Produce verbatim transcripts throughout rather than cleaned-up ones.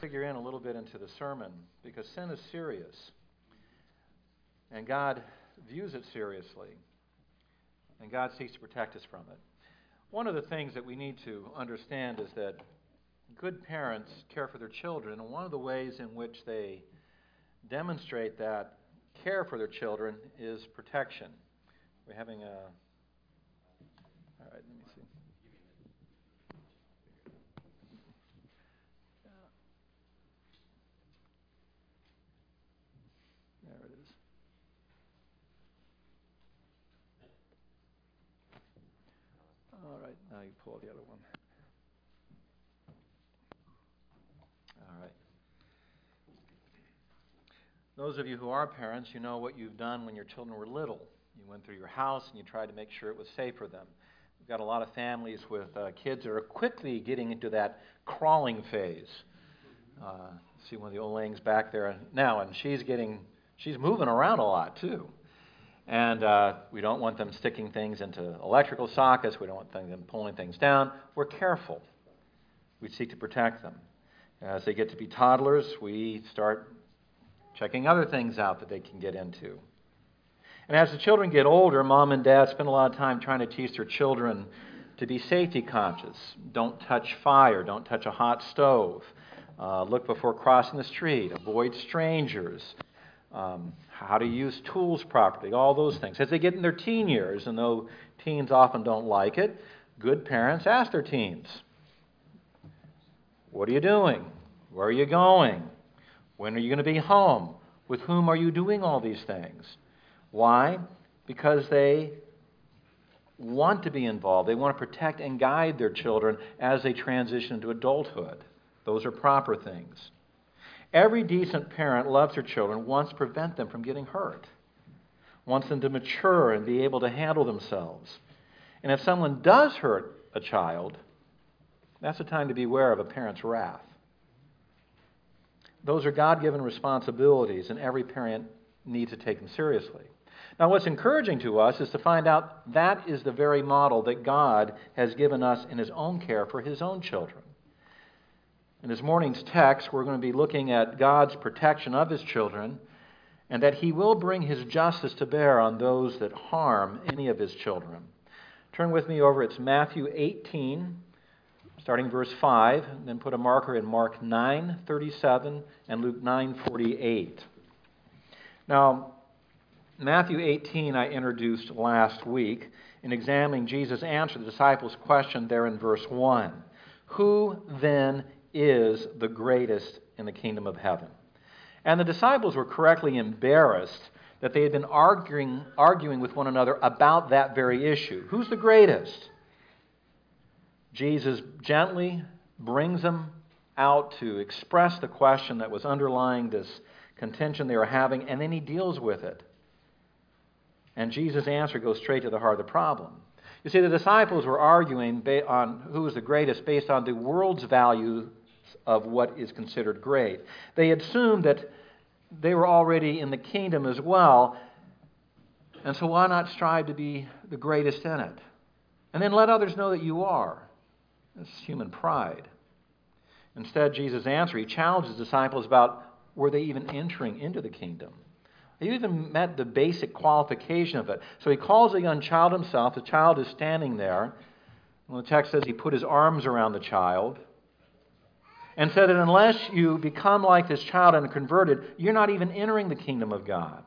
Figure in a little bit into the sermon because sin is serious and God views it seriously and God seeks to protect us from it. One of the things that we need to understand is that good parents care for their children, and one of the ways in which they demonstrate that care for their children is protection. We're having a... All right, let me see. There it is. All right, now you pull the other one. All right. Those of you who are parents, you know what you've done when your children were little. You went through your house and you tried to make sure it was safe for them. We've got a lot of families with uh, kids that are quickly getting into that crawling phase. Uh, see one of the old Langs back there now, and she's getting, she's moving around a lot too. And uh, we don't want them sticking things into electrical sockets. We don't want them pulling things down. We're careful. We seek to protect them. As they get to be toddlers, we start checking other things out that they can get into. And as the children get older, mom and dad spend a lot of time trying to teach their children to be safety conscious. Don't touch fire. Don't touch a hot stove. Uh, look before crossing the street. Avoid strangers. Um, how to use tools properly. All those things. As they get in their teen years, and though teens often don't like it, good parents ask their teens, what are you doing? Where are you going? When are you going to be home? With whom are you doing all these things? Why? Because they want to be involved. They want to protect and guide their children as they transition into adulthood. Those are proper things. Every decent parent loves their children, wants to prevent them from getting hurt, wants them to mature and be able to handle themselves. And if someone does hurt a child, that's a time to beware of a parent's wrath. Those are God-given responsibilities, and every parent needs to take them seriously. Now, what's encouraging to us is to find out that is the very model that God has given us in His own care for His own children. In this morning's text, we're going to be looking at God's protection of His children and that He will bring His justice to bear on those that harm any of His children. Turn with me over. It's Matthew eighteen, starting verse five, and then put a marker in Mark nine thirty-seven and Luke nine forty-eight. Now, Matthew eighteen I introduced last week in examining Jesus' answer to the disciples' question there in verse one. Who then is the greatest in the kingdom of heaven? And the disciples were correctly embarrassed that they had been arguing, arguing with one another about that very issue. Who's the greatest? Jesus gently brings them out to express the question that was underlying this contention they were having, and then He deals with it. And Jesus' answer goes straight to the heart of the problem. You see, the disciples were arguing on who was the greatest based on the world's value of what is considered great. They assumed that they were already in the kingdom as well, and so why not strive to be the greatest in it? And then let others know that you are. It's human pride. Instead, Jesus' answer, He challenged His disciples about were they even entering into the kingdom. He even met the basic qualification of it. So He calls a young child Himself. The child is standing there. And the text says He put His arms around the child and said that unless you become like this child and are converted, you're not even entering the kingdom of God.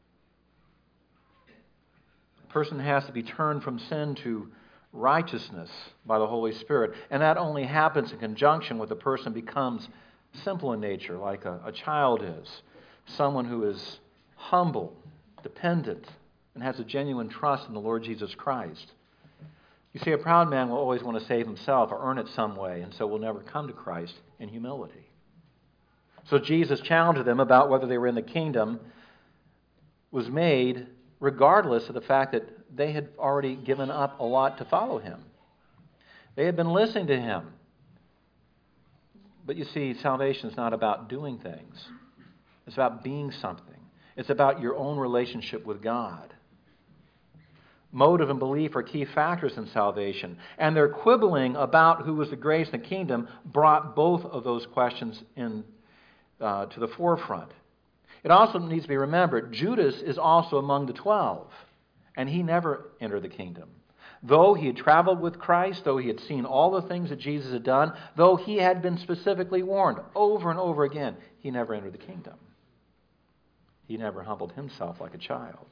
A person has to be turned from sin to righteousness by the Holy Spirit. And that only happens in conjunction with a person becomes simple in nature, like a, a child is. Someone who is humble, dependent, and has a genuine trust in the Lord Jesus Christ. You see, a proud man will always want to save himself or earn it some way, and so will never come to Christ in humility. So Jesus' challenge to them about whether they were in the kingdom was made regardless of the fact that they had already given up a lot to follow Him. They had been listening to Him. But you see, salvation is not about doing things. It's about being something. It's about your own relationship with God. motive and belief are key factors in salvation. And their quibbling about who was the greatest in the kingdom brought both of those questions in uh, to the forefront. It also needs to be remembered, Judas is also among the twelve, and he never entered the kingdom. Though he had traveled with Christ, though he had seen all the things that Jesus had done, though he had been specifically warned over and over again, he never entered the kingdom. He never humbled himself like a child.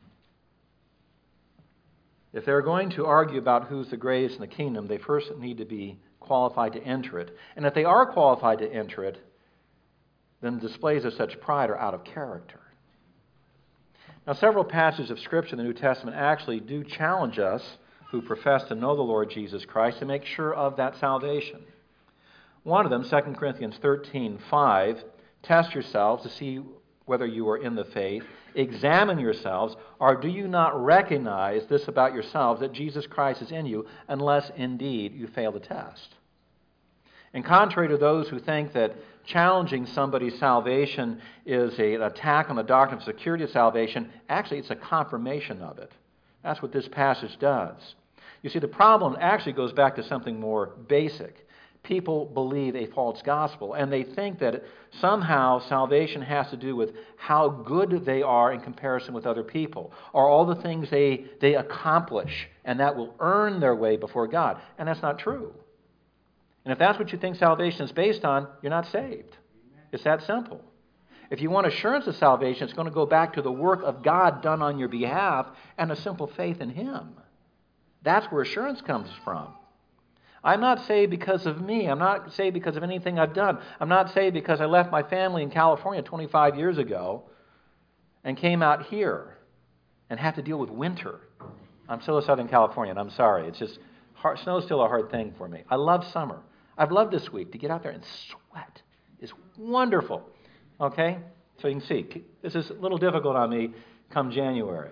If they're going to argue about who's the greatest in the kingdom, they first need to be qualified to enter it. And if they are qualified to enter it, then displays of such pride are out of character. Now, several passages of Scripture in the New Testament actually do challenge us who profess to know the Lord Jesus Christ to make sure of that salvation. One of them, Second Corinthians thirteen five, test yourselves to see whether you are in the faith. Examine yourselves, or do you not recognize this about yourselves, that Jesus Christ is in you, unless indeed you fail the test? And contrary to those who think that challenging somebody's salvation is a, an attack on the doctrine of security of salvation, actually it's a confirmation of it. That's what this passage does. You see, the problem actually goes back to something more basic. People believe a false gospel, and they think that somehow salvation has to do with how good they are in comparison with other people, or all the things they, they accomplish, and that will earn their way before God. And that's not true. And if that's what you think salvation is based on, you're not saved. It's that simple. If you want assurance of salvation, it's going to go back to the work of God done on your behalf and a simple faith in Him. That's where assurance comes from. I'm not saved because of me. I'm not saved because of anything I've done. I'm not saved because I left my family in California twenty-five years ago and came out here and have to deal with winter. I'm still a Southern Californian. I'm sorry. It's just, hard, snow's still a hard thing for me. I love summer. I've loved this week to get out there and sweat. It's wonderful. Okay? So you can see, this is a little difficult on me come January.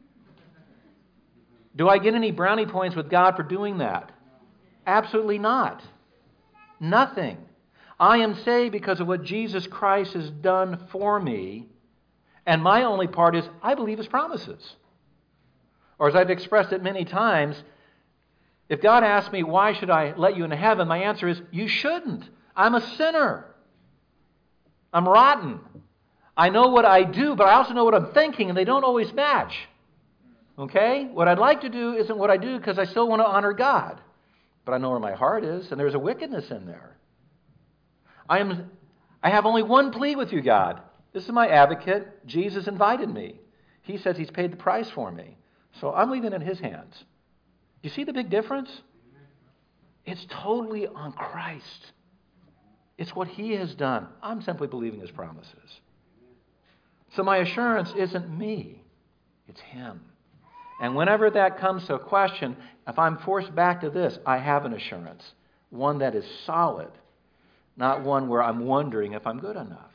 Do I get any brownie points with God for doing that? Absolutely not. Nothing. I am saved because of what Jesus Christ has done for me, and my only part is I believe His promises. Or as I've expressed it many times, if God asks me, why should I let you into heaven? My answer is, you shouldn't. I'm a sinner. I'm rotten. I know what I do, but I also know what I'm thinking, and they don't always match. Okay? What I'd like to do isn't what I do because I still want to honor God. But I know where my heart is, and there's a wickedness in there. I am. I have only one plea with you, God. This is my advocate. Jesus invited me. He says He's paid the price for me. So I'm leaving it in His hands. You see the big difference? It's totally on Christ. It's what He has done. I'm simply believing His promises. So my assurance isn't me. It's Him. And whenever that comes to a question, if I'm forced back to this, I have an assurance. One that is solid. Not one where I'm wondering if I'm good enough.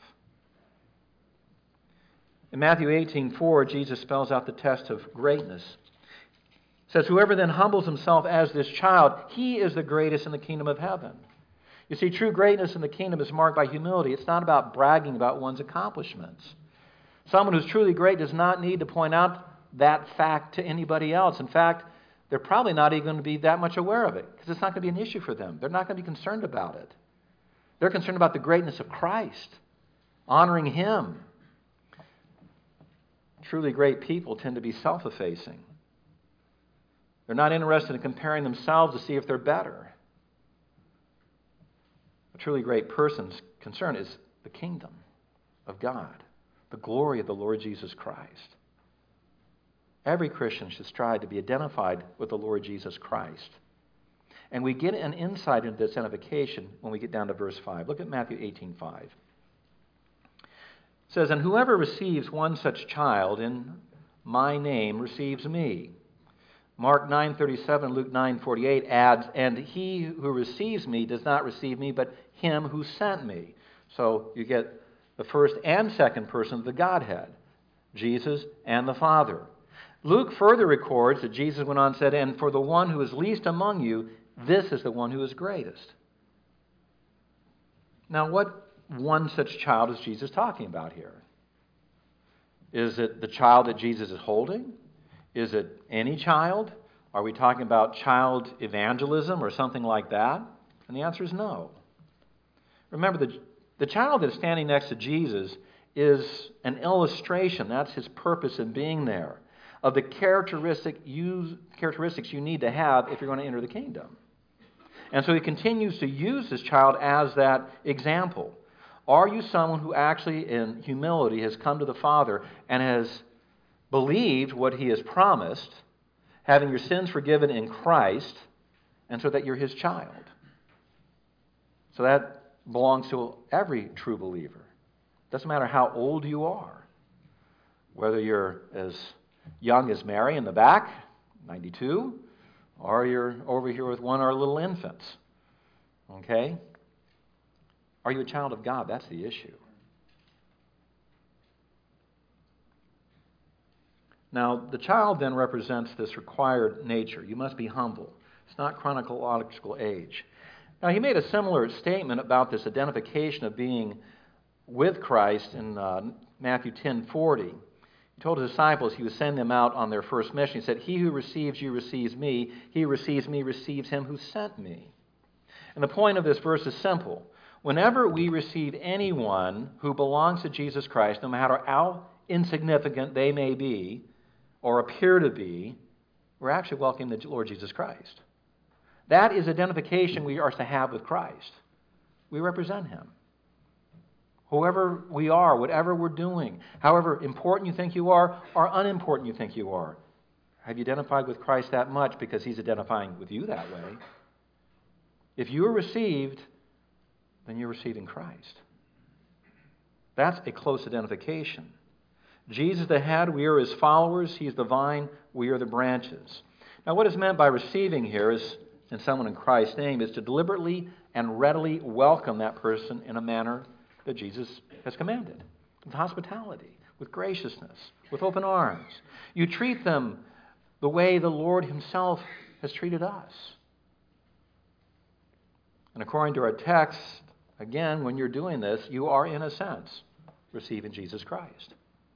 In Matthew eighteen four, Jesus spells out the test of greatness. It says, whoever then humbles himself as this child, he is the greatest in the kingdom of heaven. You see, true greatness in the kingdom is marked by humility. It's not about bragging about one's accomplishments. Someone who's truly great does not need to point out that fact to anybody else. In fact, they're probably not even going to be that much aware of it because it's not going to be an issue for them. They're not going to be concerned about it. They're concerned about the greatness of Christ, honoring Him. Truly great people tend to be self-effacing. They're not interested in comparing themselves to see if they're better. A truly great person's concern is the kingdom of God, the glory of the Lord Jesus Christ. Every Christian should strive to be identified with the Lord Jesus Christ. And we get an insight into this identification when we get down to verse five. Look at Matthew eighteen five. It says, and whoever receives one such child in my name receives me. Mark nine thirty-seven, Luke nine forty-eight adds, and he who receives me does not receive me, but him who sent me. So you get the first and second person of the Godhead, Jesus and the Father. Luke further records that Jesus went on and said, and for the one who is least among you, this is the one who is greatest. Now, what one such child is Jesus talking about here? Is it the child that Jesus is holding? Is it any child? Are we talking about child evangelism or something like that? And the answer is no. Remember, the, the child that's standing next to Jesus is an illustration, that's his purpose in being there, of the characteristic use, characteristics you need to have if you're going to enter the kingdom. And so he continues to use this child as that example. Are you someone who actually, in humility, has come to the Father and has believed what he has promised, having your sins forgiven in Christ, and so that you're his child? So that belongs to every true believer. Doesn't matter how old you are, whether you're as young as Mary in the back, ninety-two, or you're over here with one of our little infants. Okay? Are you a child of God? That's the issue. Now, the child then represents this required nature. You must be humble. It's not chronological age. Now, he made a similar statement about this identification of being with Christ in uh, Matthew ten forty. He told his disciples he would send them out on their first mission. He said, "He who receives you receives me. He who receives me receives him who sent me." And the point of this verse is simple. Whenever we receive anyone who belongs to Jesus Christ, no matter how insignificant they may be or appear to be, we're actually welcoming the Lord Jesus Christ. That is identification we are to have with Christ. We represent him. Whoever we are, whatever we're doing, however important you think you are or unimportant you think you are, have you identified with Christ that much because he's identifying with you that way? If you are received, then you're receiving Christ. That's a close identification. Jesus is the head, we are his followers, he's the vine, we are the branches. Now what is meant by receiving here is, in someone in Christ's name, is to deliberately and readily welcome that person in a manner that Jesus has commanded, with hospitality, with graciousness, with open arms. You treat them the way the Lord himself has treated us. And according to our text, again, when you're doing this, you are, in a sense, receiving Jesus Christ.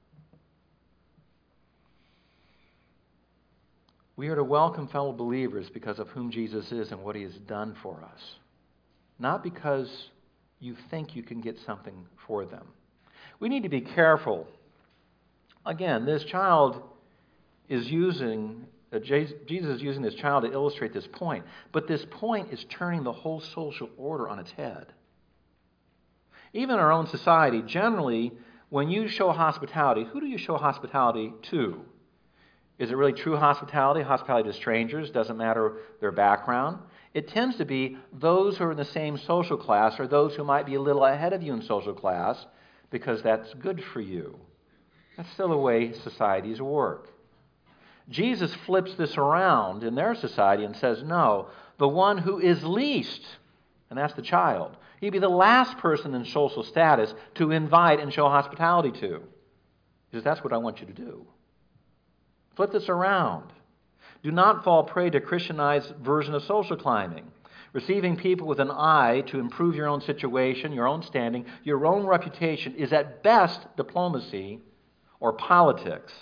We are to welcome fellow believers because of whom Jesus is and what he has done for us, not because you think you can get something for them. We need to be careful. Again, this child is using, uh, Jesus is using this child to illustrate this point, but this point is turning the whole social order on its head. Even in our own society, generally, when you show hospitality, who do you show hospitality to? Is it really true hospitality? Hospitality to strangers, doesn't matter their background. It tends to be those who are in the same social class or those who might be a little ahead of you in social class because that's good for you. That's still the way societies work. Jesus flips this around in their society and says, no, the one who is least, and that's the child, he'd be the last person in social status to invite and show hospitality to. He says, that's what I want you to do. Flip this around. Do not fall prey to Christianized version of social climbing, receiving people with an eye to improve your own situation, your own standing, your own reputation is at best diplomacy or politics.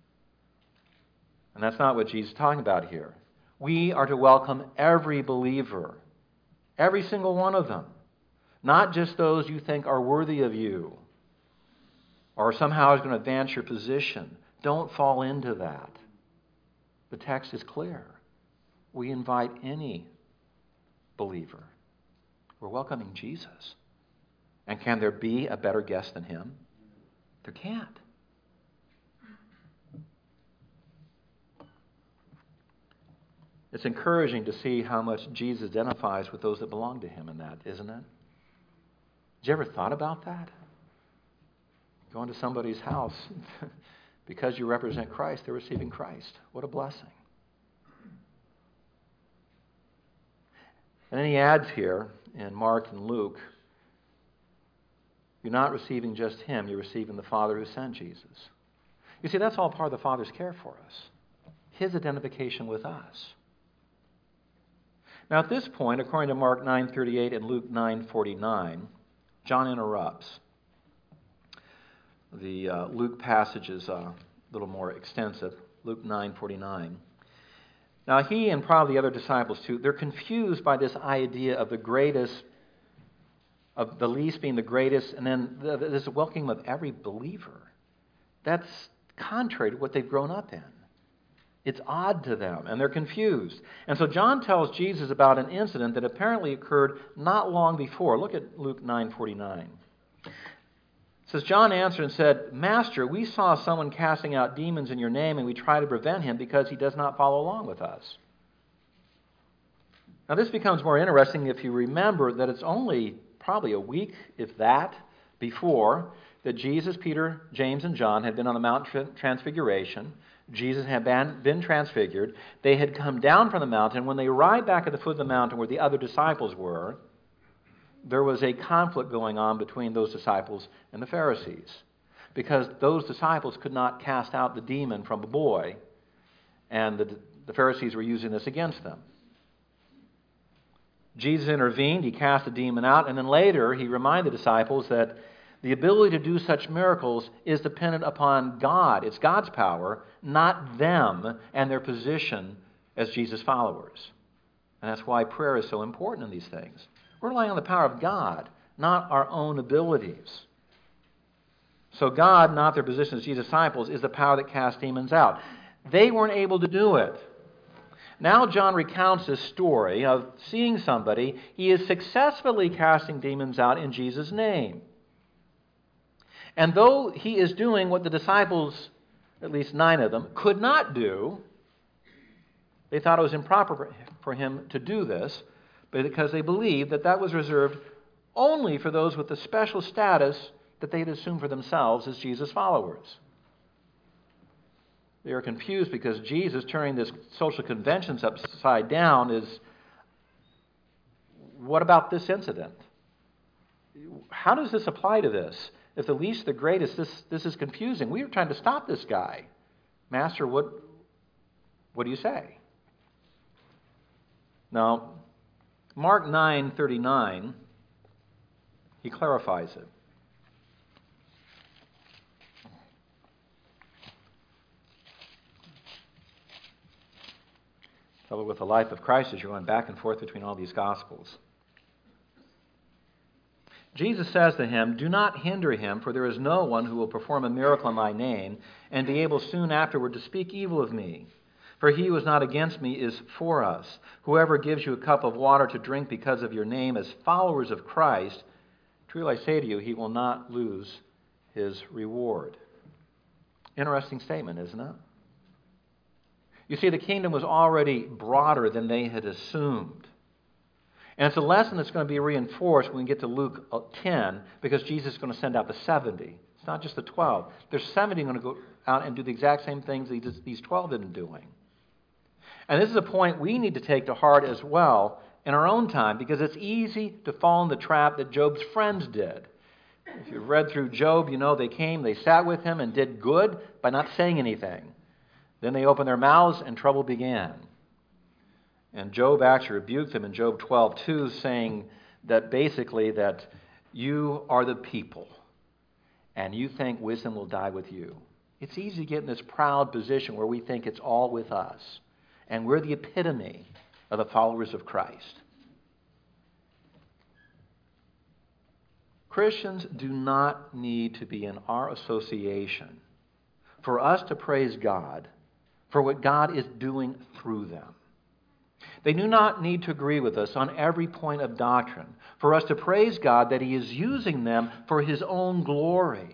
And that's not what Jesus is talking about here. We are to welcome every believer, every single one of them, not just those you think are worthy of you or somehow is going to advance your position. Don't fall into that. The text is clear. We invite any believer. We're welcoming Jesus. And can there be a better guest than him? There can't. It's encouraging to see how much Jesus identifies with those that belong to him in that, isn't it? Did you ever thought about that? Going to somebody's house, because you represent Christ, they're receiving Christ. What a blessing. And then he adds here in Mark and Luke, you're not receiving just him, you're receiving the Father who sent Jesus. You see, that's all part of the Father's care for us. His identification with us. Now at this point, according to Mark nine thirty-eight and Luke nine forty-nine, John interrupts. The uh, Luke passage is a little more extensive. Luke nine forty-nine. Now, he and probably the other disciples too, they're confused by this idea of the greatest, of the least being the greatest, and then the, this welcoming of every believer. That's contrary to what they've grown up in. It's odd to them, and they're confused. And so John tells Jesus about an incident that apparently occurred not long before. Look at Luke nine forty-nine. It says, John answered and said, Master, we saw someone casting out demons in your name, and we tried to prevent him because he does not follow along with us. Now this becomes more interesting if you remember that it's only probably a week, if that, before that Jesus, Peter, James, and John had been on the Mount Transfiguration. Jesus had been transfigured. They had come down from the mountain. When they arrived back at the foot of the mountain where the other disciples were, there was a conflict going on between those disciples and the Pharisees, because those disciples could not cast out the demon from a boy, and the, the Pharisees were using this against them. Jesus intervened. He cast the demon out, and then later he reminded the disciples that the ability to do such miracles is dependent upon God. It's God's power, not them and their position as Jesus' followers. And that's why prayer is so important in these things. We're relying on the power of God, not our own abilities. So God, not their position as Jesus' disciples, is the power that casts demons out. They weren't able to do it. Now John recounts this story of seeing somebody. He is successfully casting demons out in Jesus' name. And though he is doing what the disciples, at least nine of them, could not do, they thought it was improper for him to do this, because they believed that that was reserved only for those with the special status that they had assumed for themselves as Jesus' followers. They are confused because Jesus, turning this social conventions upside down, is, what about this incident? How does this apply to this? If the least, the greatest, this, this is confusing. We were trying to stop this guy. Master, what, what do you say? Now, Mark nine thirty-nine, he clarifies it. Trouble with the life of Christ is you're going back and forth between all these Gospels. Jesus says to him, do not hinder him, for there is no one who will perform a miracle in my name and be able soon afterward to speak evil of me. For he who is not against me is for us. Whoever gives you a cup of water to drink because of your name as followers of Christ, truly I say to you, he will not lose his reward. Interesting statement, isn't it? You see, the kingdom was already broader than they had assumed. And it's a lesson that's going to be reinforced when we get to Luke ten, because Jesus is going to send out the seventy. It's not just the twelve. There's seventy going to go out and do the exact same things these twelve have been doing. And this is a point we need to take to heart as well in our own time, because it's easy to fall in the trap that Job's friends did. If you've read through Job, you know they came, they sat with him and did good by not saying anything. Then they opened their mouths and trouble began. And Job actually rebuked them in Job twelve two, saying that basically that you are the people and you think wisdom will die with you. It's easy to get in this proud position where we think it's all with us. And we're the epitome of the followers of Christ. Christians do not need to be in our association for us to praise God for what God is doing through them. They do not need to agree with us on every point of doctrine for us to praise God that He is using them for His own glory.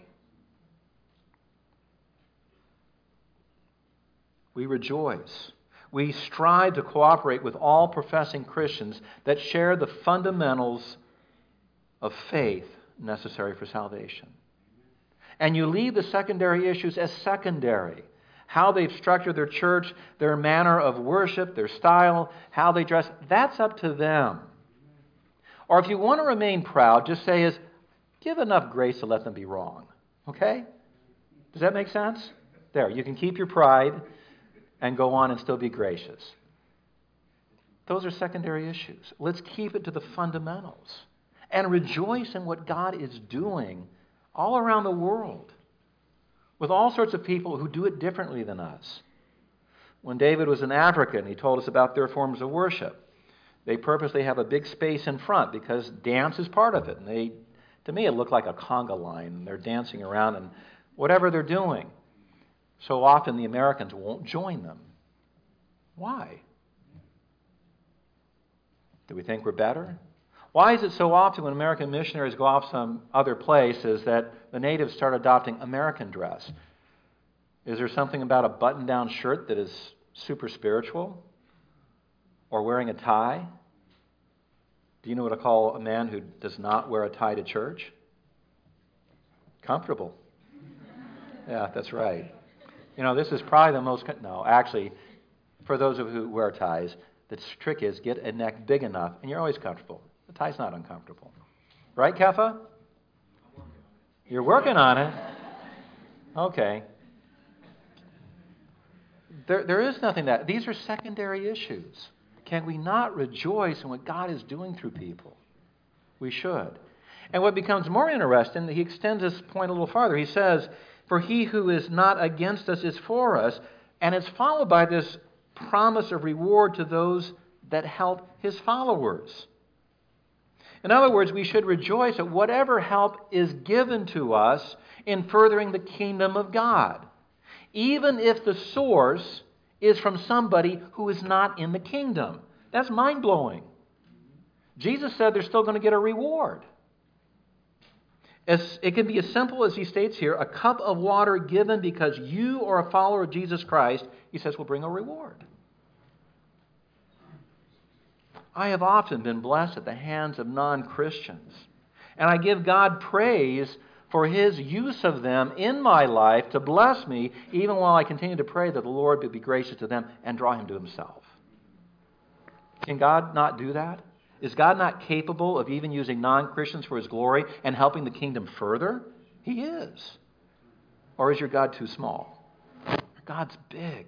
We rejoice. We strive to cooperate with all professing Christians that share the fundamentals of faith necessary for salvation. And you leave the secondary issues as secondary. How they've structured their church, their manner of worship, their style, how they dress, that's up to them. Or if you want to remain proud, just say is, give enough grace to let them be wrong. Okay? Does that make sense? There, you can keep your pride and go on and still be gracious. Those are secondary issues. Let's keep it to the fundamentals and rejoice in what God is doing all around the world with all sorts of people who do it differently than us. When David was in Africa and he told us about their forms of worship, they purposely have a big space in front because dance is part of it. And they, to me, it looked like a conga line. And they're dancing around and whatever they're doing. So often the Americans won't join them. Why? Do we think we're better? Why is it so often when American missionaries go off some other places that the natives start adopting American dress? Is there something about a button-down shirt that is super spiritual? Or wearing a tie? Do you know what I call a man who does not wear a tie to church? Comfortable. Yeah, that's right. You know, this is probably the most... No, actually, for those of you who wear ties, the trick is get a neck big enough, and you're always comfortable. The tie's not uncomfortable. Right, Kefa? You're working on it. Okay. There, there is nothing that... These are secondary issues. Can we not rejoice in what God is doing through people? We should. And what becomes more interesting, he extends this point a little farther. He says, for he who is not against us is for us, and it's followed by this promise of reward to those that help his followers. In other words, we should rejoice at whatever help is given to us in furthering the kingdom of God, even if the source is from somebody who is not in the kingdom. That's mind-blowing. Jesus said they're still going to get a reward. As, it can be as simple as he states here, a cup of water given because you are a follower of Jesus Christ, he says, will bring a reward. I have often been blessed at the hands of non-Christians, and I give God praise for his use of them in my life to bless me, even while I continue to pray that the Lord would be gracious to them and draw him to himself. Can God not do that? Is God not capable of even using non-Christians for his glory and helping the kingdom further? He is. Or is your God too small? God's big.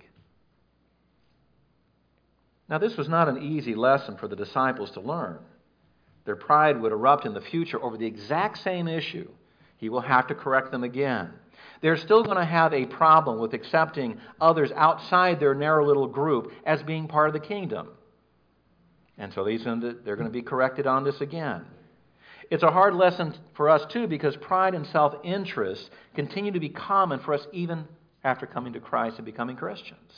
Now, this was not an easy lesson for the disciples to learn. Their pride would erupt in the future over the exact same issue. He will have to correct them again. They're still going to have a problem with accepting others outside their narrow little group as being part of the kingdom. And so these, they're going to be corrected on this again. It's a hard lesson for us, too, because pride and self-interest continue to be common for us even after coming to Christ and becoming Christians.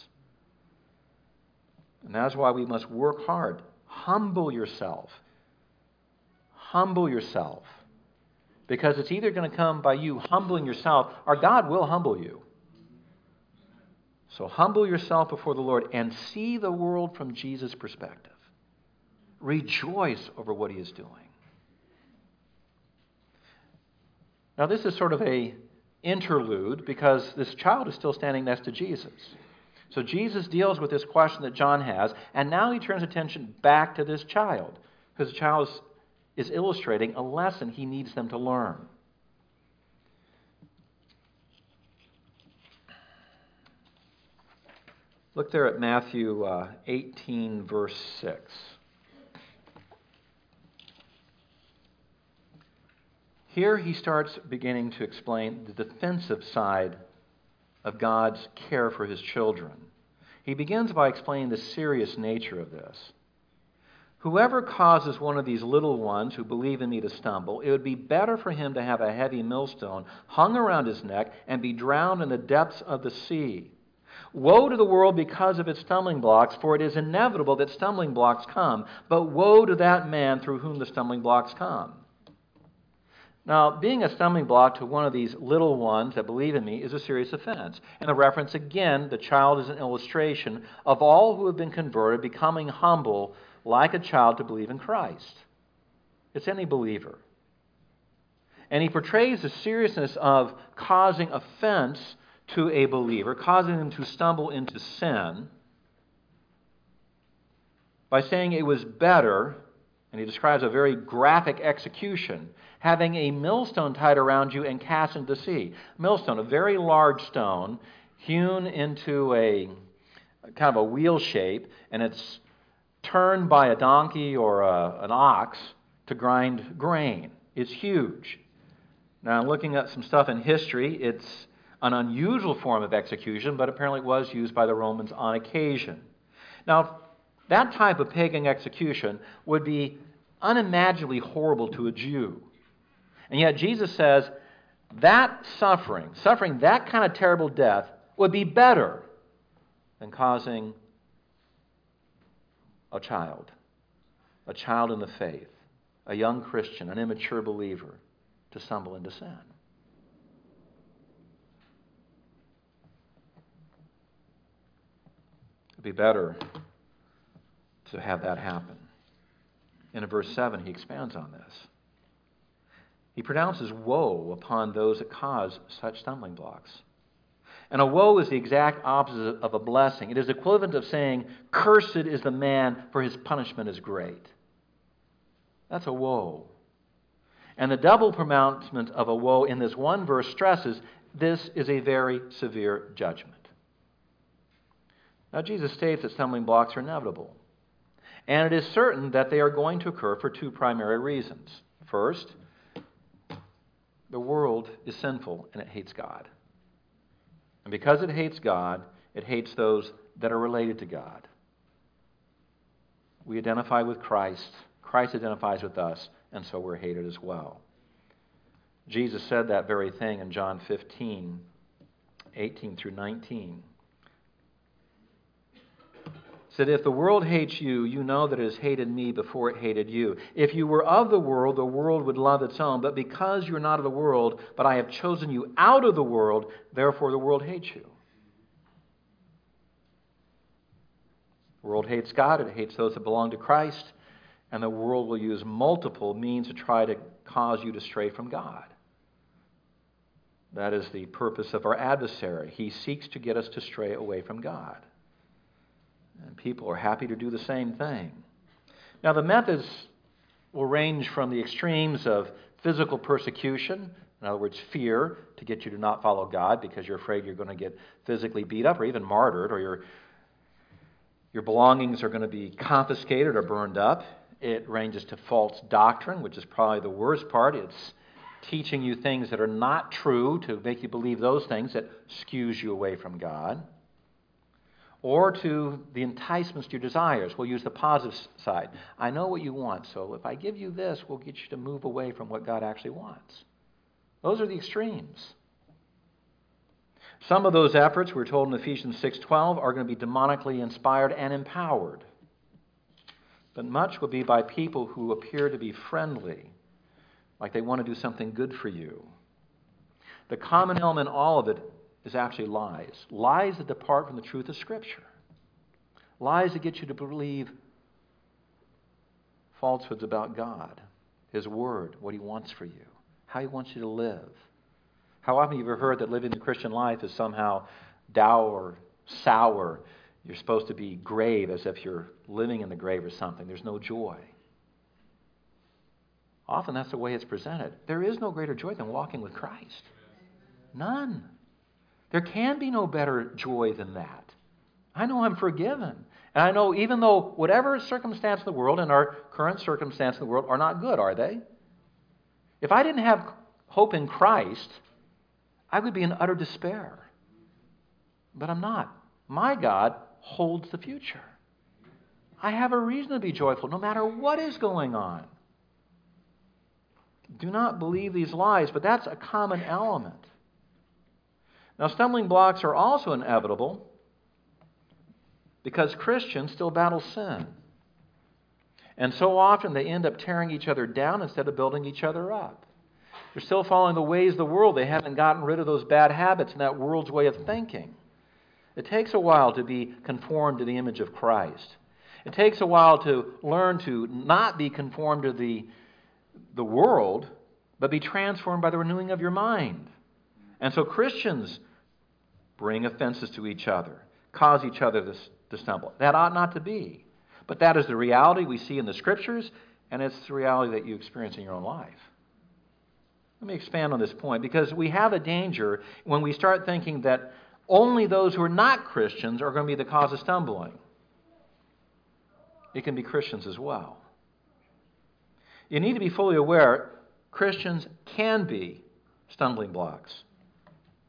And that's why we must work hard. Humble yourself. Humble yourself. Because it's either going to come by you humbling yourself, or God will humble you. So humble yourself before the Lord and see the world from Jesus' perspective. Rejoice over what he is doing. Now this is sort of a interlude because this child is still standing next to Jesus. So Jesus deals with this question that John has, and now he turns attention back to this child, because the child is, is illustrating a lesson he needs them to learn. Look there at Matthew uh, eighteen, verse six. Here he starts beginning to explain the defensive side of God's care for his children. He begins by explaining the serious nature of this. Whoever causes one of these little ones who believe in me to stumble, it would be better for him to have a heavy millstone hung around his neck and be drowned in the depths of the sea. Woe to the world because of its stumbling blocks, for it is inevitable that stumbling blocks come, but woe to that man through whom the stumbling blocks come. Now, being a stumbling block to one of these little ones that believe in me is a serious offense. And the reference, again, the child is an illustration of all who have been converted becoming humble like a child to believe in Christ. It's any believer. And he portrays the seriousness of causing offense to a believer, causing them to stumble into sin, by saying it was better, and he describes a very graphic execution, having a millstone tied around you and cast into the sea. Millstone, a very large stone, hewn into a kind of a wheel shape, and it's turned by a donkey or a, an ox to grind grain. It's huge. Now, looking at some stuff in history, it's an unusual form of execution, but apparently it was used by the Romans on occasion. Now, that type of pagan execution would be unimaginably horrible to a Jew. And yet Jesus says that suffering, suffering that kind of terrible death, would be better than causing a child, a child in the faith, a young Christian, an immature believer, to stumble into sin. It'd be better to have that happen. In verse seven, he expands on this. He pronounces woe upon those that cause such stumbling blocks. And a woe is the exact opposite of a blessing. It is equivalent of saying, cursed is the man, for his punishment is great. That's a woe. And the double pronouncement of a woe in this one verse stresses this is a very severe judgment. Now, Jesus states that stumbling blocks are inevitable. And it is certain that they are going to occur for two primary reasons. First, the world is sinful and it hates God. And because it hates God, it hates those that are related to God. We identify with Christ. Christ identifies with us, and so we're hated as well. Jesus said that very thing in John fifteen, eighteen through nineteen. He said, if the world hates you, you know that it has hated me before it hated you. If you were of the world, the world would love its own. But because you are not of the world, but I have chosen you out of the world, therefore the world hates you. The world hates God. It hates those that belong to Christ. And the world will use multiple means to try to cause you to stray from God. That is the purpose of our adversary. He seeks to get us to stray away from God. And people are happy to do the same thing. Now, the methods will range from the extremes of physical persecution, in other words, fear, to get you to not follow God because you're afraid you're going to get physically beat up or even martyred, or your, your belongings are going to be confiscated or burned up. It ranges to false doctrine, which is probably the worst part. It's teaching you things that are not true to make you believe those things that skews you away from God. Or to the enticements to your desires. We'll use the positive side. I know what you want, so if I give you this, we'll get you to move away from what God actually wants. Those are the extremes. Some of those efforts, we're told in Ephesians six twelve, are going to be demonically inspired and empowered. But much will be by people who appear to be friendly, like they want to do something good for you. The common element in all of it is actually lies. Lies that depart from the truth of Scripture. Lies that get you to believe falsehoods about God, His Word, what He wants for you, how He wants you to live. How often have you ever heard that living the Christian life is somehow dour, sour? You're supposed to be grave, as if you're living in the grave or something. There's no joy. Often that's the way it's presented. There is no greater joy than walking with Christ. None. There can be no better joy than that. I know I'm forgiven. And I know even though whatever circumstance in the world and our current circumstance in the world are not good, are they? If I didn't have hope in Christ, I would be in utter despair. But I'm not. My God holds the future. I have a reason to be joyful no matter what is going on. Do not believe these lies, but that's a common element. Now, stumbling blocks are also inevitable because Christians still battle sin. And so often they end up tearing each other down instead of building each other up. They're still following the ways of the world. They haven't gotten rid of those bad habits and that world's way of thinking. It takes a while to be conformed to the image of Christ. It takes a while to learn to not be conformed to the, the world, but be transformed by the renewing of your mind. And so Christians bring offenses to each other, cause each other to, to stumble. That ought not to be. But that is the reality we see in the Scriptures, and it's the reality that you experience in your own life. Let me expand on this point, because we have a danger when we start thinking that only those who are not Christians are going to be the cause of stumbling. It can be Christians as well. You need to be fully aware Christians can be stumbling blocks.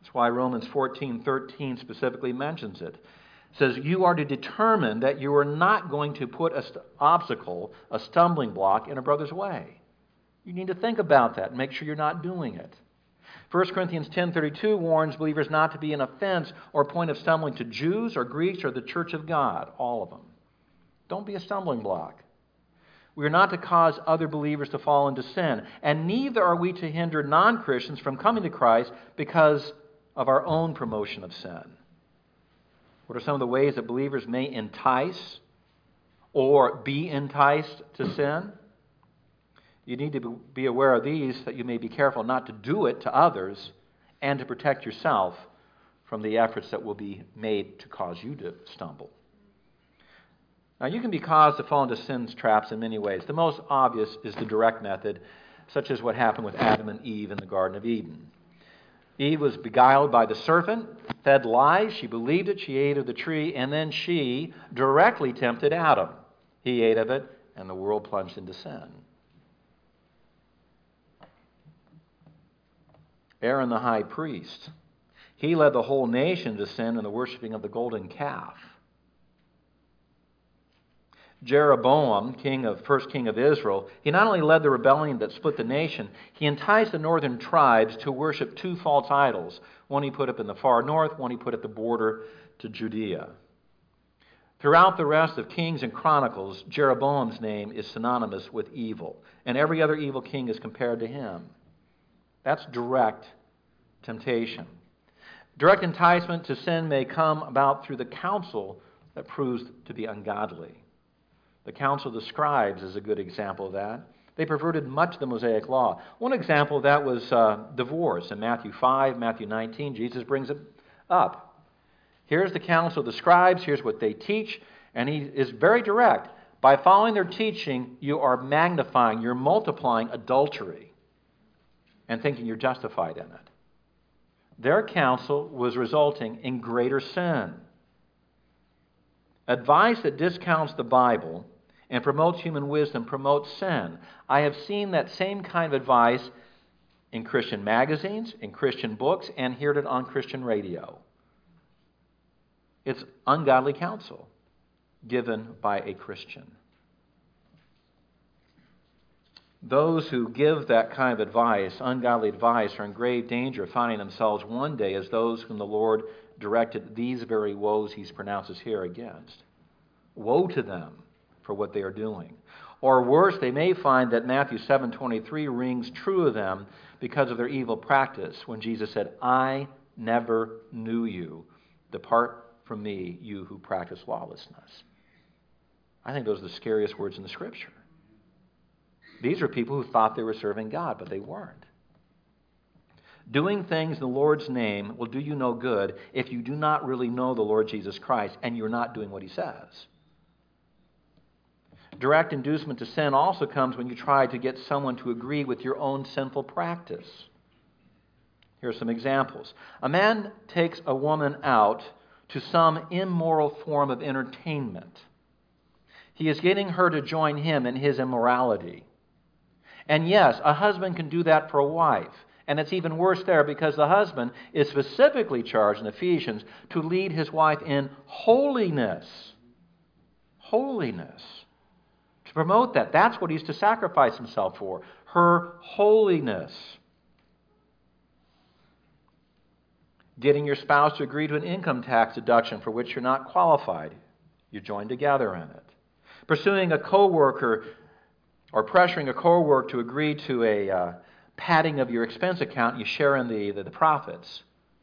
That's why Romans fourteen thirteen specifically mentions it. It says, you are to determine that you are not going to put an st- obstacle, a stumbling block, in a brother's way. You need to think about that and make sure you're not doing it. First Corinthians ten thirty-two warns believers not to be an offense or point of stumbling to Jews or Greeks or the church of God, all of them. Don't be a stumbling block. We are not to cause other believers to fall into sin, and neither are we to hinder non-Christians from coming to Christ because of our own promotion of sin. What are some of the ways that believers may entice or be enticed to sin? You need to be aware of these, that you may be careful not to do it to others and to protect yourself from the efforts that will be made to cause you to stumble. Now, you can be caused to fall into sin's traps in many ways. The most obvious is the direct method, such as what happened with Adam and Eve in the Garden of Eden. Eve was beguiled by the serpent, fed lies, she believed it, she ate of the tree, and then she directly tempted Adam. He ate of it, and the world plunged into sin. Aaron the high priest, he led the whole nation to sin in the worshiping of the golden calf. Jeroboam, king of first king of Israel, he not only led the rebellion that split the nation, he enticed the northern tribes to worship two false idols. One he put up in the far north, one he put at the border to Judea. Throughout the rest of Kings and Chronicles, Jeroboam's name is synonymous with evil, and every other evil king is compared to him. That's direct temptation. Direct enticement to sin may come about through the counsel that proves to be ungodly. The counsel of the scribes is a good example of that. They perverted much of the Mosaic law. One example of that was uh, divorce. In Matthew five, Matthew nineteen, Jesus brings it up. Here's the counsel of the scribes. Here's what they teach. And he is very direct. By following their teaching, you are magnifying, you're multiplying adultery and thinking you're justified in it. Their counsel was resulting in greater sin. Advice that discounts the Bible and promotes human wisdom promotes sin. I have seen that same kind of advice in Christian magazines, in Christian books, and heard it on Christian radio. It's ungodly counsel given by a Christian. Those who give that kind of advice, ungodly advice, are in grave danger of finding themselves one day as those whom the Lord directed these very woes he pronounces here against. Woe to them for what they are doing. Or worse, they may find that Matthew seven twenty-three rings true of them because of their evil practice, when Jesus said, I never knew you. Depart from me, you who practice lawlessness. I think those are the scariest words in the Scripture. These are people who thought they were serving God, but they weren't. Doing things in the Lord's name will do you no good if you do not really know the Lord Jesus Christ and you're not doing what he says. Direct inducement to sin also comes when you try to get someone to agree with your own sinful practice. Here are some examples. A man takes a woman out to some immoral form of entertainment. He is getting her to join him in his immorality. And yes, a husband can do that for a wife. And it's even worse there because the husband is specifically charged in Ephesians to lead his wife in holiness. Holiness. To promote that. That's what he's to sacrifice himself for. Her holiness. Getting your spouse to agree to an income tax deduction for which you're not qualified. You join together in it. Pursuing a coworker or pressuring a coworker to agree to a uh, padding of your expense account, you share in the, the, the profits.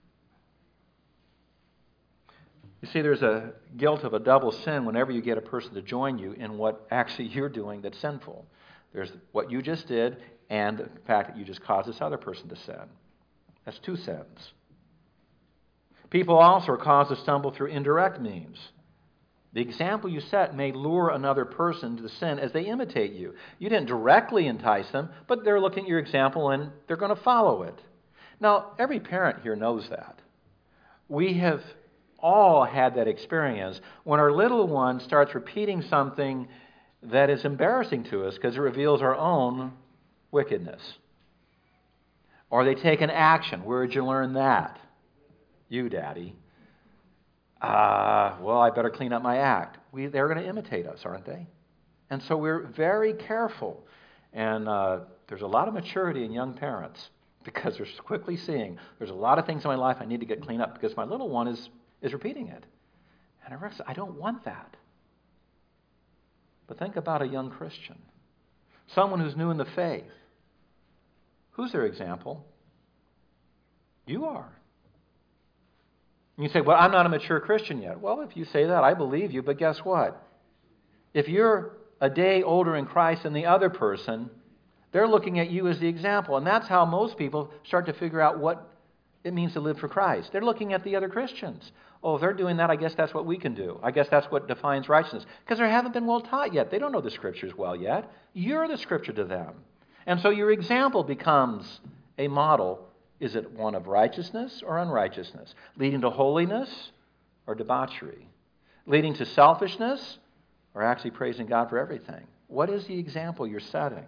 You see, there's a guilt of a double sin whenever you get a person to join you in what actually you're doing that's sinful. There's what you just did and the fact that you just caused this other person to sin. That's two sins. People also are caused to stumble through indirect means. The example you set may lure another person to sin as they imitate you. You didn't directly entice them, but they're looking at your example and they're going to follow it. Now, every parent here knows that. We have all had that experience when our little one starts repeating something that is embarrassing to us because it reveals our own wickedness. Or they take an action. Where did you learn that? You, Daddy. Uh, well, I better clean up my act. We, they're going to imitate us, aren't they? And so we're very careful. And uh, there's a lot of maturity in young parents because they're quickly seeing there's a lot of things in my life I need to get cleaned up because my little one is, is repeating it. And I realize I don't want that. But think about a young Christian, someone who's new in the faith. Who's their example? You are. And you say, well, I'm not a mature Christian yet. Well, if you say that, I believe you, but guess what? If you're a day older in Christ than the other person, they're looking at you as the example. And that's how most people start to figure out what it means to live for Christ. They're looking at the other Christians. Oh, if they're doing that, I guess that's what we can do. I guess that's what defines righteousness. Because they haven't been well taught yet. They don't know the Scriptures well yet. You're the Scripture to them. And so your example becomes a model. Is it one of righteousness or unrighteousness? Leading to holiness or debauchery? Leading to selfishness or actually praising God for everything? What is the example you're setting?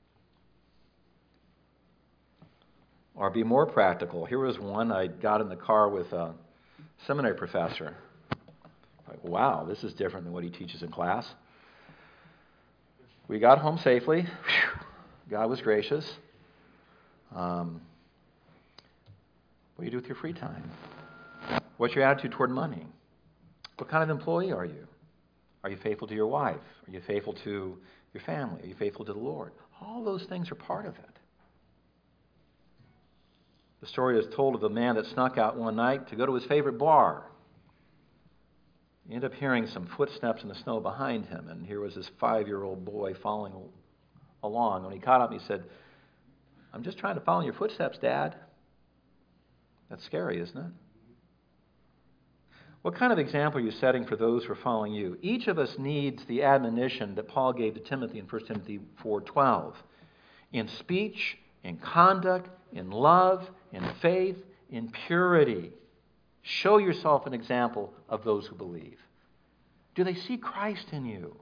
Or be more practical. Here was one I got in the car with a seminary professor. Like, wow, this is different than what he teaches in class. We got home safely. Whew. God was gracious. Um, what do you do with your free time? What's your attitude toward money? What kind of employee are you? Are you faithful to your wife? Are you faithful to your family? Are you faithful to the Lord? All those things are part of it. The story is told of a man that snuck out one night to go to his favorite bar. He ended up hearing some footsteps in the snow behind him, and here was this five-year-old boy following along. When he caught up, he said, I'm just trying to follow your footsteps, Dad. That's scary, isn't it? What kind of example are you setting for those who are following you? Each of us needs the admonition that Paul gave to Timothy in First Timothy four twelve. In speech, in conduct, in love, in faith, in purity. Show yourself an example of those who believe. Do they see Christ in you?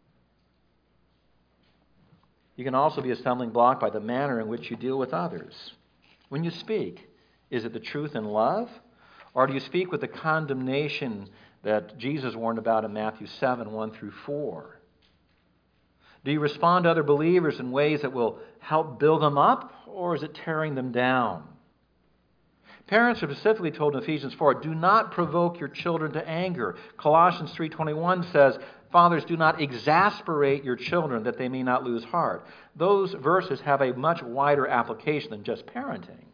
You can also be a stumbling block by the manner in which you deal with others. When you speak, is it the truth in love? Or do you speak with the condemnation that Jesus warned about in Matthew seven, one through four? Do you respond to other believers in ways that will help build them up, or is it tearing them down? Parents are specifically told in Ephesians four, do not provoke your children to anger. Colossians three twenty-one says, fathers, do not exasperate your children that they may not lose heart. Those verses have a much wider application than just parenting.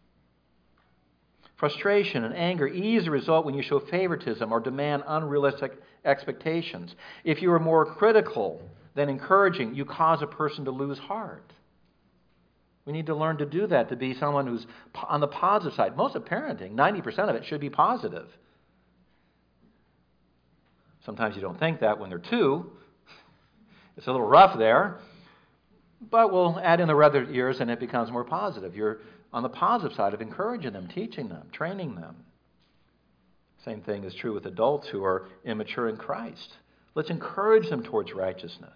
Frustration and anger easily result when you show favoritism or demand unrealistic expectations. If you are more critical than encouraging, you cause a person to lose heart. We need to learn to do that, to be someone who's on the positive side. Most of parenting, ninety percent of it should be positive. Sometimes you don't think that when they're two. It's a little rough there. But we'll add in the other years and it becomes more positive. You're on the positive side of encouraging them, teaching them, training them. Same thing is true with adults who are immature in Christ. Let's encourage them towards righteousness.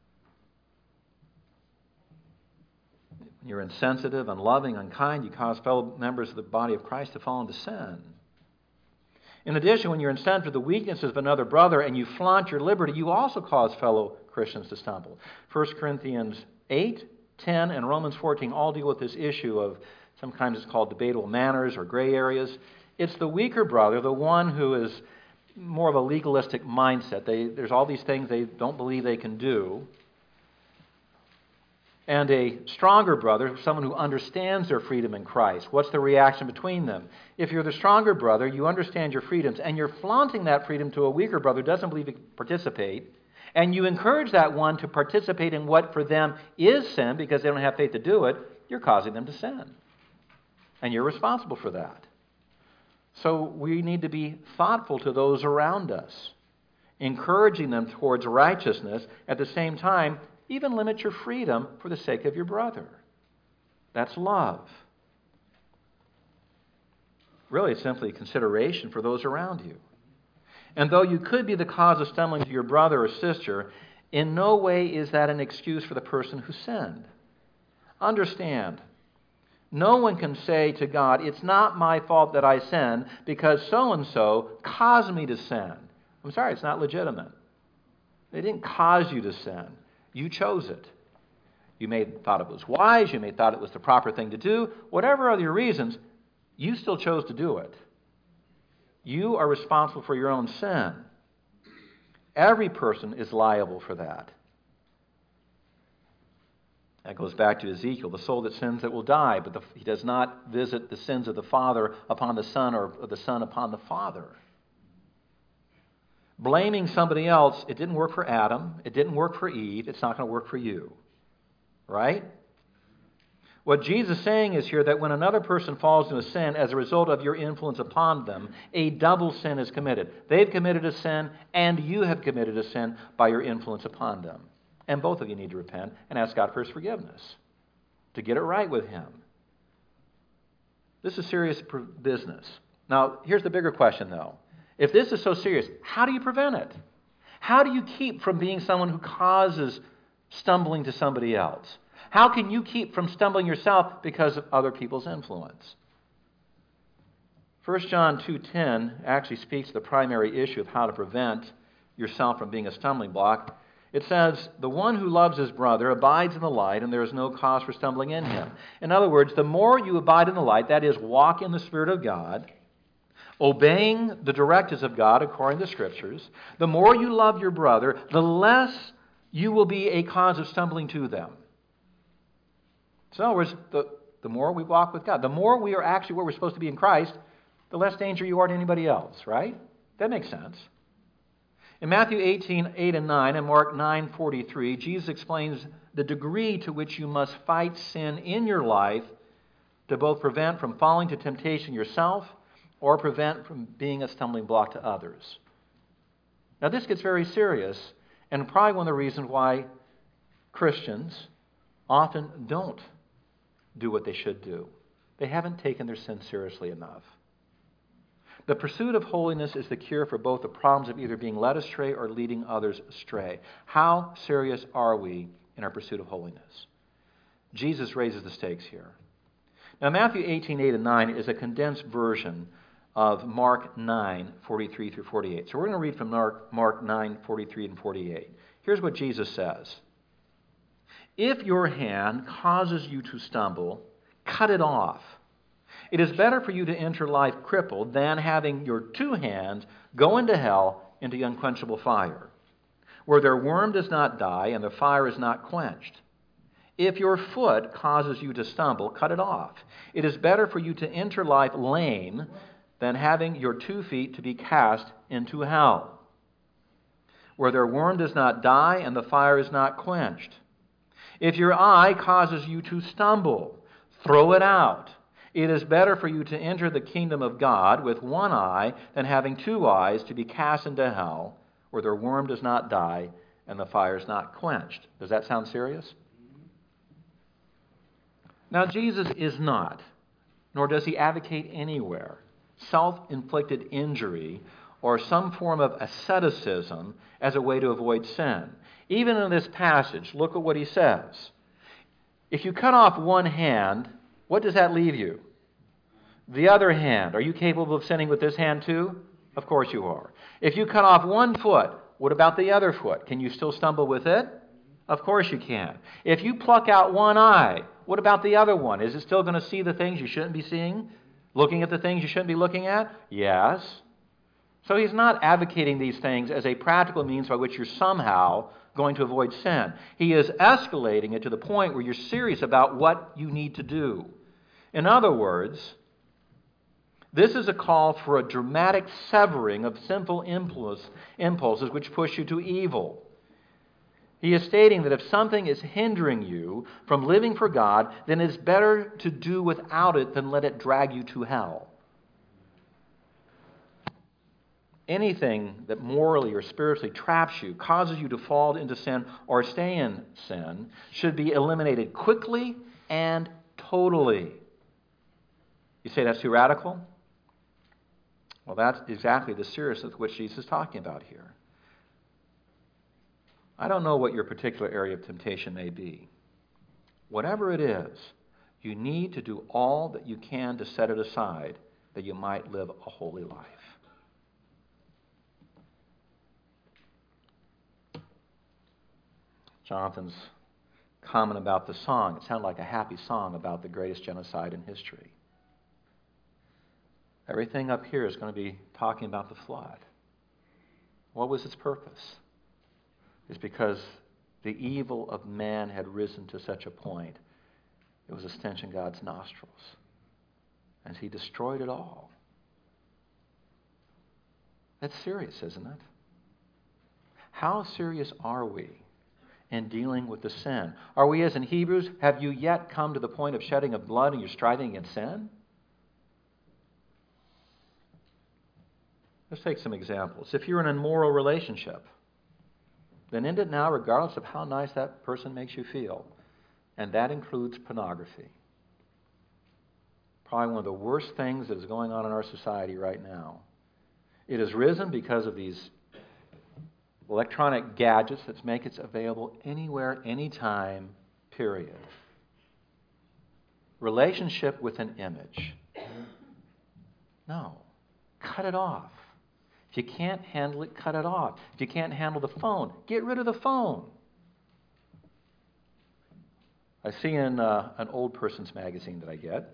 When you're insensitive, unloving, unkind, you cause fellow members of the body of Christ to fall into sin. In addition, when you're insensitive to the weaknesses of another brother and you flaunt your liberty, you also cause fellow Christians to stumble. First Corinthians eight, ten, and Romans fourteen all deal with this issue of sometimes it's called debatable manners or gray areas. It's the weaker brother, the one who is more of a legalistic mindset. They, there's all these things they don't believe they can do. And a stronger brother, someone who understands their freedom in Christ. What's the reaction between them? If you're the stronger brother, you understand your freedoms, and you're flaunting that freedom to a weaker brother who doesn't believe he can participate, and you encourage that one to participate in what for them is sin because they don't have faith to do it, you're causing them to sin. And you're responsible for that. So we need to be thoughtful to those around us, encouraging them towards righteousness. At the same time, even limit your freedom for the sake of your brother. That's love. Really, it's simply consideration for those around you. And though you could be the cause of stumbling to your brother or sister, in no way is that an excuse for the person who sinned. Understand, No one can say to God, it's not my fault that I sin because so-and-so caused me to sin. I'm sorry, it's not legitimate. They didn't cause you to sin. You chose it. You may have thought it was wise. You may have thought it was the proper thing to do. Whatever are your reasons, you still chose to do it. You are responsible for your own sin. Every person is liable for that. That goes back to Ezekiel, the soul that sins that will die, but the, he does not visit the sins of the father upon the son or of the son upon the father. Blaming somebody else, it didn't work for Adam, it didn't work for Eve, it's not going to work for you. Right? What Jesus is saying is here that when another person falls into a sin as a result of your influence upon them, a double sin is committed. They've committed a sin, and you have committed a sin by your influence upon them. And both of you need to repent and ask God for His forgiveness to get it right with Him. This is serious business. Now, here's the bigger question, though. If this is so serious, how do you prevent it? How do you keep from being someone who causes stumbling to somebody else? How can you keep from stumbling yourself because of other people's influence? First John two ten actually speaks to the primary issue of how to prevent yourself from being a stumbling block. It says, the one who loves his brother abides in the light, and there is no cause for stumbling in him. In other words, the more you abide in the light, that is, walk in the Spirit of God, obeying the directives of God according to the Scriptures, the more you love your brother, the less you will be a cause of stumbling to them. So in other words, the, the more we walk with God, the more we are actually where we're supposed to be in Christ, the less danger you are to anybody else, right? That makes sense. In Matthew eighteen, eight and nine, and Mark nine, forty-three, Jesus explains the degree to which you must fight sin in your life to both prevent from falling to temptation yourself or prevent from being a stumbling block to others. Now this gets very serious, and probably one of the reasons why Christians often don't do what they should do. They haven't taken their sin seriously enough. The pursuit of holiness is the cure for both the problems of either being led astray or leading others astray. How serious are we in our pursuit of holiness? Jesus raises the stakes here. Now, Matthew eighteen, eight and nine is a condensed version of Mark nine, forty-three through forty-eight. So we're going to read from Mark, Mark nine, forty-three and forty-eight. Here's what Jesus says. If your hand causes you to stumble, cut it off. It is better for you to enter life crippled than having your two hands go into hell, into the unquenchable fire, where their worm does not die and their fire is not quenched. If your foot causes you to stumble, cut it off. It is better for you to enter life lame than having your two feet to be cast into hell, where their worm does not die and the fire is not quenched. If your eye causes you to stumble, throw it out. It is better for you to enter the kingdom of God with one eye than having two eyes to be cast into hell, where their worm does not die and the fire is not quenched. Does that sound serious? Now, Jesus is not, nor does he advocate anywhere, self-inflicted injury or some form of asceticism as a way to avoid sin. Even in this passage, look at what he says. If you cut off one hand, what does that leave you? The other hand. Are you capable of sinning with this hand too? Of course you are. If you cut off one foot, what about the other foot? Can you still stumble with it? Of course you can. If you pluck out one eye, what about the other one? Is it still going to see the things you shouldn't be seeing? Looking at the things you shouldn't be looking at? Yes. So he's not advocating these things as a practical means by which you're somehow going to avoid sin. He is escalating it to the point where you're serious about what you need to do. In other words, this is a call for a dramatic severing of sinful impulse, impulses which push you to evil. He is stating that if something is hindering you from living for God, then it's better to do without it than let it drag you to hell. Anything that morally or spiritually traps you, causes you to fall into sin or stay in sin, should be eliminated quickly and totally. You say that's too radical? Well, that's exactly the seriousness with which Jesus is talking about here. I don't know what your particular area of temptation may be. Whatever it is, You need to do all that you can to set it aside, that you might live a holy life. Jonathan's comment about the song, it sounded like a happy song about the greatest genocide in history. Everything up here is going to be talking about the flood. What was its purpose? It's because the evil of man had risen to such a point, it was a stench in God's nostrils. And he destroyed it all. That's serious, isn't it? How serious are we in dealing with the sin? Are we, as in Hebrews, have you yet come to the point of shedding of blood and you're striving against sin? Let's take some examples. If you're in an immoral relationship, then end it now regardless of how nice that person makes you feel. And that includes pornography. Probably one of the worst things that is going on in our society right now. It has risen because of these electronic gadgets that make it available anywhere, anytime, period. Relationship with an image. No. Cut it off. If you can't handle it, cut it off. If you can't handle the phone, get rid of the phone. I see in uh, an old person's magazine that I get,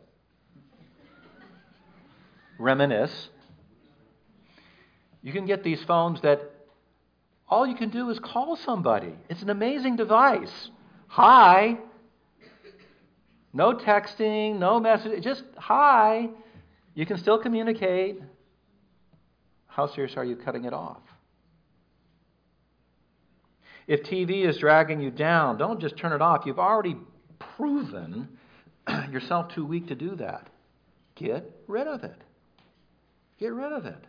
Reminisce, you can get these phones that all you can do is call somebody. It's an amazing device. Hi. No texting, no message, just hi. You can still communicate. How serious are you cutting it off? If T V is dragging you down, don't just turn it off. You've already proven yourself too weak to do that. Get rid of it. Get rid of it.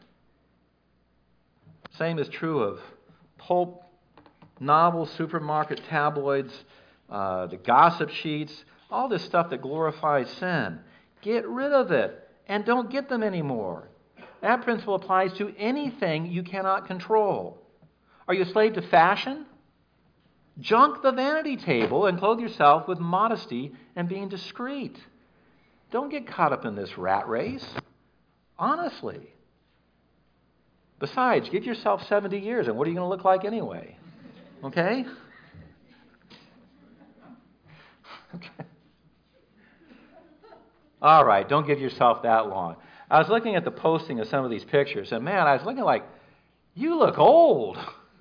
Same is true of pulp novels, supermarket tabloids, uh, the gossip sheets, all this stuff that glorifies sin. Get rid of it and don't get them anymore. That principle applies to anything you cannot control. Are you a slave to fashion? Junk the vanity table and clothe yourself with modesty and being discreet. Don't get caught up in this rat race. Honestly. Besides, give yourself seventy years, and what are you going to look like anyway? Okay? Okay. All right, don't give yourself that long. I was looking at the posting of some of these pictures, and man, I was looking like, you look old.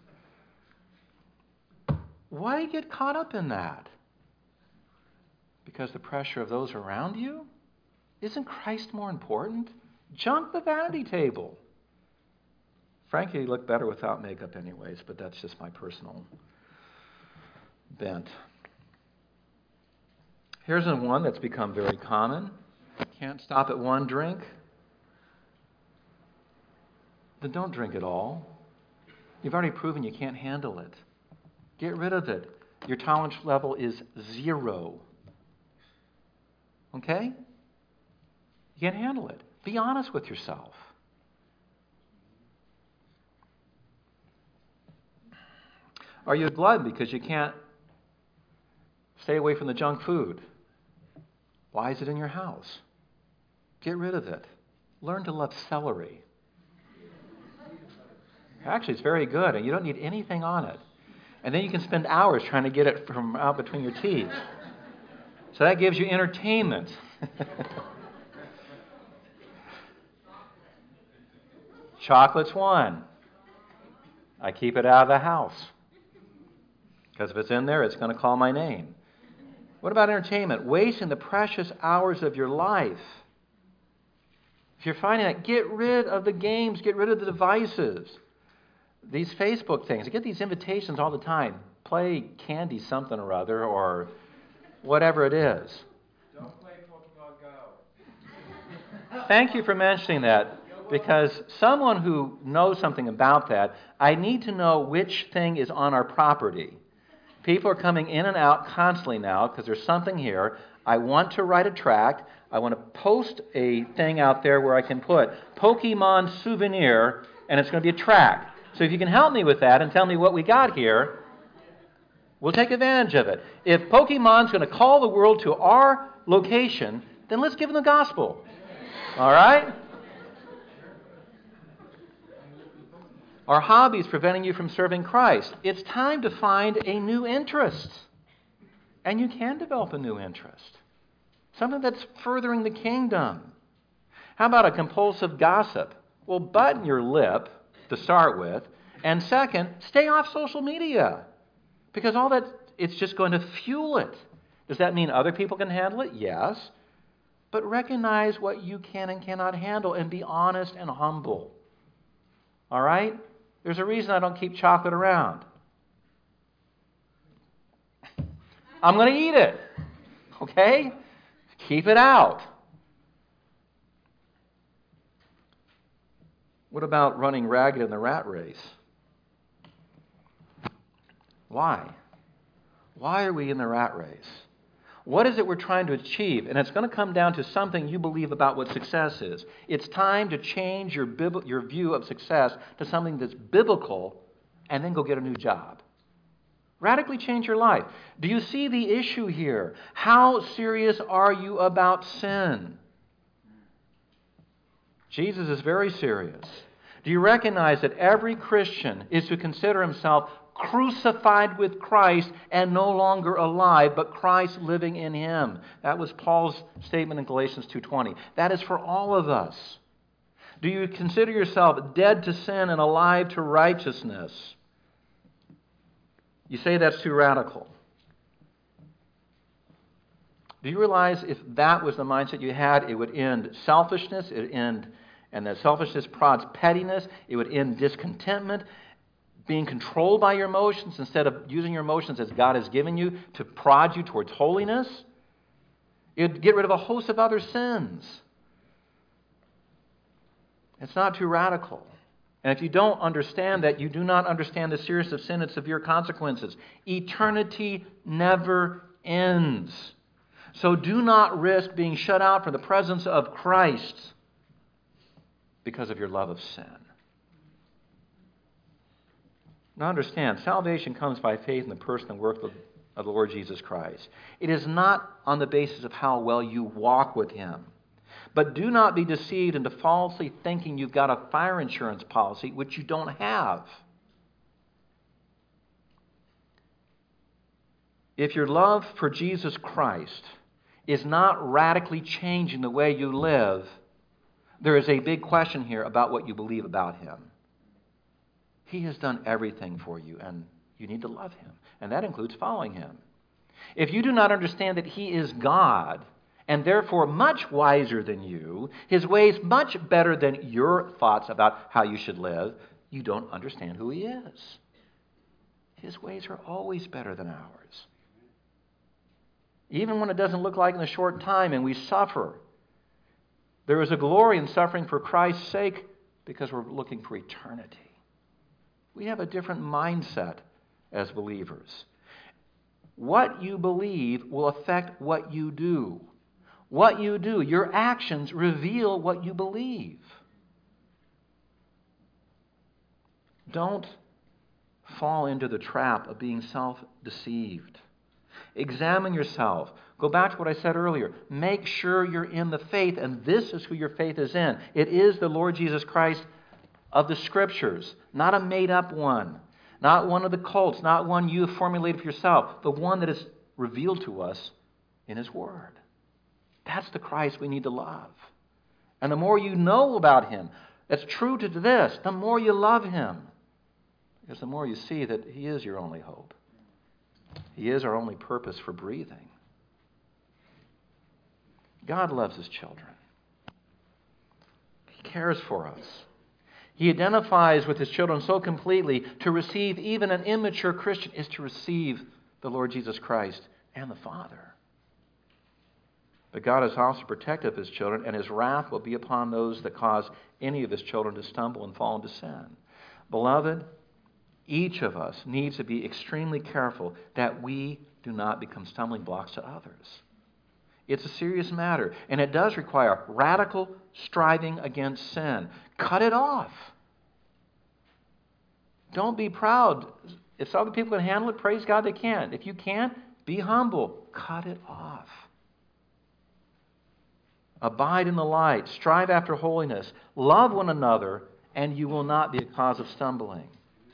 Why do you get caught up in that? Because the pressure of those around you? Isn't Christ more important? Junk the vanity table. Frankly, you look better without makeup anyways, but that's just my personal bent. Here's one that's become very common. Can't stop at one drink? Then don't drink it all. You've already proven you can't handle it. Get rid of it. Your tolerance level is zero. Okay? You can't handle it. Be honest with yourself. Are you a glutton because you can't stay away from the junk food? Why is it in your house? Get rid of it. Learn to love celery. Actually, it's very good, and you don't need anything on it. And then you can spend hours trying to get it from out between your teeth. So that gives you entertainment. Chocolate's one. I keep it out of the house. Because if it's in there, it's going to call my name. What about entertainment? Wasting the precious hours of your life. If you're finding that, get rid of the games, get rid of the devices. These Facebook things, I get these invitations all the time. Play Candy something or other, or whatever it is. Don't play Pokemon Go. Thank you for mentioning that, because someone who knows something about that, I need to know which thing is on our property. People are coming in and out constantly now because there's something here. I want to write a tract. I want to post a thing out there where I can put Pokemon souvenir, and it's going to be a tract. So if you can help me with that and tell me what we got here, we'll take advantage of it. If Pokemon's going to call the world to our location, then let's give them the gospel. All right? Are hobbies preventing you from serving Christ? It's time to find a new interest. And you can develop a new interest. Something that's furthering the kingdom. How about a compulsive gossip? Well, button your lip to start with. And second, stay off social media. Because all that, it's just going to fuel it. Does that mean other people can handle it? Yes. But recognize what you can and cannot handle and be honest and humble. All right? There's a reason I don't keep chocolate around. I'm going to eat it. Okay? Keep it out. What about running ragged in the rat race? Why? Why are we in the rat race? What is it we're trying to achieve? And it's going to come down to something you believe about what success is. It's time to change your bib- your view of success to something that's biblical and then go get a new job. Radically change your life. Do you see the issue here? How serious are you about sin? Jesus is very serious. Do you recognize that every Christian is to consider himself crucified with Christ and no longer alive, but Christ living in him? That was Paul's statement in Galatians two twenty. That is for all of us. Do you consider yourself dead to sin and alive to righteousness? You say that's too radical. Do you realize if that was the mindset you had, it would end selfishness, it would end, and that selfishness prods pettiness, it would end discontentment, being controlled by your emotions instead of using your emotions as God has given you to prod you towards holiness? It would get rid of a host of other sins. It's not too radical. And if you don't understand that, you do not understand the seriousness of sin and severe consequences. Eternity never ends. So do not risk being shut out from the presence of Christ because of your love of sin. Now understand, salvation comes by faith in the person and work of the Lord Jesus Christ. It is not on the basis of how well you walk with Him. But do not be deceived into falsely thinking you've got a fire insurance policy, which you don't have. If your love for Jesus Christ is not radically changing the way you live, there is a big question here about what you believe about Him. He has done everything for you, and you need to love Him. And that includes following Him. If you do not understand that He is God, and therefore much wiser than you, His ways much better than your thoughts about how you should live, you don't understand who He is. His ways are always better than ours. Even when it doesn't look like in the short time and we suffer, there is a glory in suffering for Christ's sake because we're looking for eternity. We have a different mindset as believers. What you believe will affect what you do. What you do, your actions reveal what you believe. Don't fall into the trap of being self-deceived. Examine yourself. Go back to what I said earlier. Make sure you're in the faith, and this is who your faith is in. It is the Lord Jesus Christ of the Scriptures, not a made-up one, not one of the cults, not one you have formulated for yourself, the one that is revealed to us in His Word. That's the Christ we need to love. And the more you know about Him, that's true to this, the more you love Him. Because the more you see that He is your only hope. He is our only purpose for breathing. God loves His children. He cares for us. He identifies with His children so completely. To receive even an immature Christian is to receive the Lord Jesus Christ and the Father. But God is also protective of His children, and His wrath will be upon those that cause any of His children to stumble and fall into sin. Beloved, each of us needs to be extremely careful that we do not become stumbling blocks to others. It's a serious matter, and it does require radical striving against sin. Cut it off. Don't be proud. If other people can handle it, praise God they can. If you can't, be humble. Cut it off. Abide in the light. Strive after holiness. Love one another, and you will not be a cause of stumbling.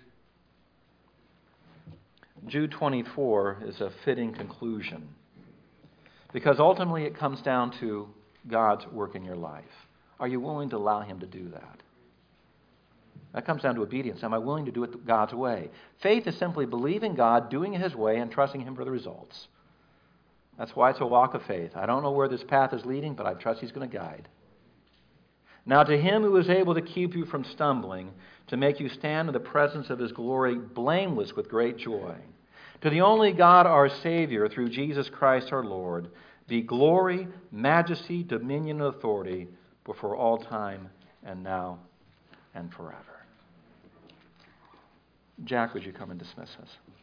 Jude twenty-four is a fitting conclusion, because ultimately it comes down to God's work in your life. Are you willing to allow Him to do that? That comes down to obedience. Am I willing to do it God's way? Faith is simply believing God, doing it His way, and trusting Him for the results. That's why it's a walk of faith. I don't know where this path is leading, but I trust He's going to guide. Now to Him who is able to keep you from stumbling, to make you stand in the presence of His glory blameless with great joy. To the only God our Savior, through Jesus Christ our Lord, be glory, majesty, dominion, and authority before all time and now and forever. Jack, would you come and dismiss us?